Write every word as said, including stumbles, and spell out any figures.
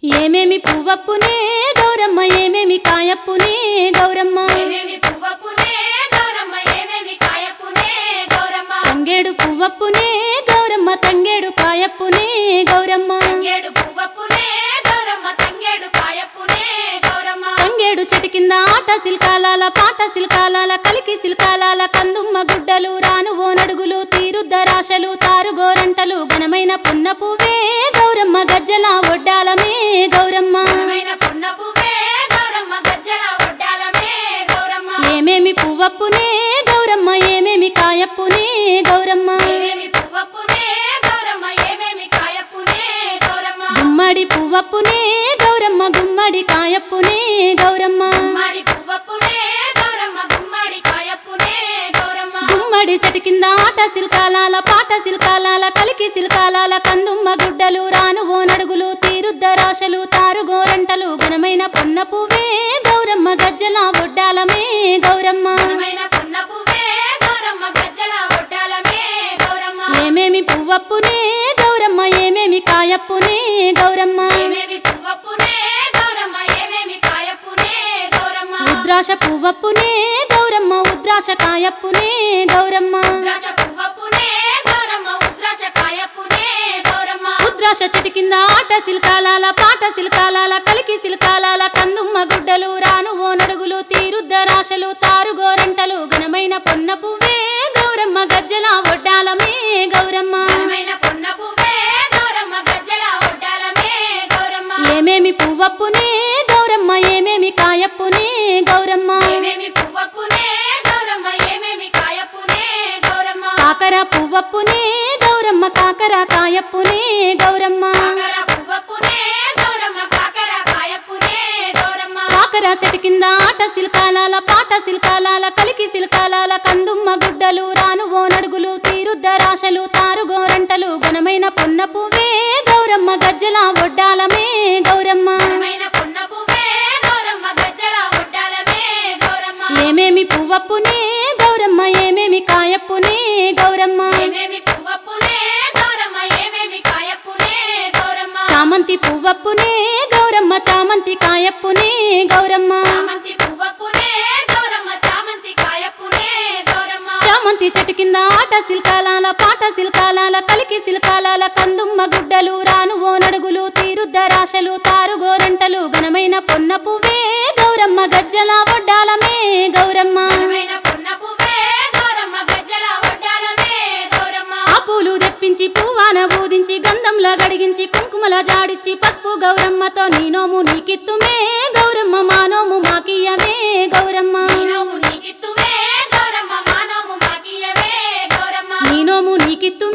ఏమేమి పువ్వప్పునే గౌరమ్మ ఏమేమి కాయప్పునే గౌరమ్మ ఏమేమి పువ్వప్పునే గౌరమ్మ ఏమేమి కాయప్పునే గౌరమ్మ తంగేడు పువ్వప్పునే గౌరమ్మ తంగేడు కాయప్పునే గౌరమ్మ తంగేడు పువ్వప్పునే గౌరమ్మ తంగేడు కాయప్పునే గౌరమ్మ తంగేడు చెట్టు కింద ఆట సిల్కాలాల పాట సిల్కాలాల కలికి సిల్కాలాల కందుమ్మ గుడ్డలు రాను ఓ నడుగులు తీరుద్దరాశలు తారుగోరంటలు ఘనమైన పున్న పువ్వే గౌరమ్మ గజ్జల ఒడ్డాలమే గౌరమ్మ ఘనమైన పున్న పువ్వే గౌరమ్మ గజ్జల ఒడ్డాలమే గౌరమ్మ ఏమేమి పువ్వప్పునే గౌరమ్మ ఏమేమి కాయప్పునే గౌరమ్మ ఏమేమి పువ్వప్పునే గౌరమ్మ ఏమేమి కాయప్పునే గౌరమ్మ గుమ్మడి పువ్వప్పునే గౌరమ్మ గుమ్మడి కాయప్పునే గౌరమ్మ గుమ్మడి పువ్వప్పునే గౌరమ్మ గుమ్మడి కాయప్పునే గౌరమ్మ గుమ్మడి చెట్టు కింద ఆట సిల్కాలాల పాట సిల్కాలాల కలికి సిల్కాలాల కందుమ్మ గుడ్డలు రాను ఓ నడుగులు తీరుద్దరాశలు తారుగోరంటలు ఘనమైన పున్న పువ్వే గౌరమ్మ గజ్జల ఒడ్డాలమే గౌరమ్మ ఘనమైన పున్న పువ్వే గౌరమ్మ గజ్జల ఒడ్డాలమే గౌరమ్మ ఏమేమి పువ్వప్పునే గౌరమ్మ ఏమేమి కాయప్పునే గౌరమ్మ ఏమేమి పువ్వప్పునే గౌరమ్మ ఏమేమి కాయప్పునే గౌరమ్మ ఉద్రాశ పువ్వప్పునే గౌరమ్మ ఉద్రాశ కాయప్పునే గౌరమ్మ ఉద్రాశ పువ్వప్పునే గౌరమ్మ ఉద్రాశ కాయప్పునే గౌరమ్మ ఉద్రాశ చెట్టు కింద ఆట సిల్కాలాల పాట సిల్కాలాల కలికి సిల్కాలాల కందుమ్మ గుడ్డలు రాను ఓ నడుగులు తీరుద్దరాశలు తారుగోరంటలు ఘనమైన పొన్న పువ్వే గౌరమ్మ గజ్జల ఒడ్డాలమే గౌరమ్మ ఘనమైన పున్న పువ్వే గౌరమ్మ గజ్జల ఒడ్డాలమే గౌరమ్మ ఏమేమి పువ్వప్పునే గౌరమ్మ ఏమేమి కాయప్పునే గౌరమ్మ ఏమేమి పువ్వప్పునే గౌరమ్మ ఏమేమి కాయప్పునే గౌరమ్మ కాకర పువ్వప్పునే గౌరమ్మ కాకర కాయప్పునే గౌరమ్మ కాకర పువ్వప్పునే గౌరమ్మ కాకర కాయప్పునే గౌరమ్మ కాకర చెట్టు కింద ఆట సిల్కాలాల పాట సిల్కాలాల కలికి సిల్కాలాల కందుమ్మ గుడ్డలు రాను ఓ నడుగులు తీరుద్దరాశలు తారుగోరంటలు ఘనమైన పున్న పువ్వే గౌరమ్మ గజ్జల ఒడ్డాలమే గౌరమ్మ ఘనమైన పున్న పువ్వే గౌరమ్మ గజ్జల ఒడ్డాలమే గౌరమ్మ ఏమేమి పువ్వప్పునే గౌరమ్మ ఏమేమి కాయప్పునే గౌరమ్మ ఏమేమి పువ్వప్పునే గౌరమ్మ ఏమేమి కాయప్పునే గౌరమ్మ చామంతి పువ్వప్పునే గౌరమ్మ చామంతి కాయప్పునే గౌరమ్మ చామంతి పువ్వప్పునే గౌరమ్మ చామంతి కాయప్పునే గౌరమ్మ చామంతి చెట్టు కింద ఆట సిల్కాలాల పాట సిల్కాలాల కలికి సిల్కాలాల కందుమ్మ గుడ్డలు రాను ఓ నడుగులు తీరుద్దరాశలు తారుగోరంటలు ఘనమైన పొన్న పువ్వే గౌరమ్మ గజ్జల ఒడ్డాలమే గౌరమ్మ ఘనమైన పున్న పువ్వే గౌరమ్మ గజ్జల ఒడ్డాలమే గౌరమ్మ ఆ పూలు తెప్పించి పువ్వాన బూదించి గంధంలా గడిగించి కుంకుమల జాడిచ్చి పసుపు గౌరమ్మతో నీ నోము నీకిత్తుమే గౌరమ్మ మా నోము మాకియ్యవే గౌరమ్మ నీనోము నీకిత్తుమే గౌరమ్మ మానోము మాకియవే గౌరమ్మ నీ నోము నీకిత్తుమే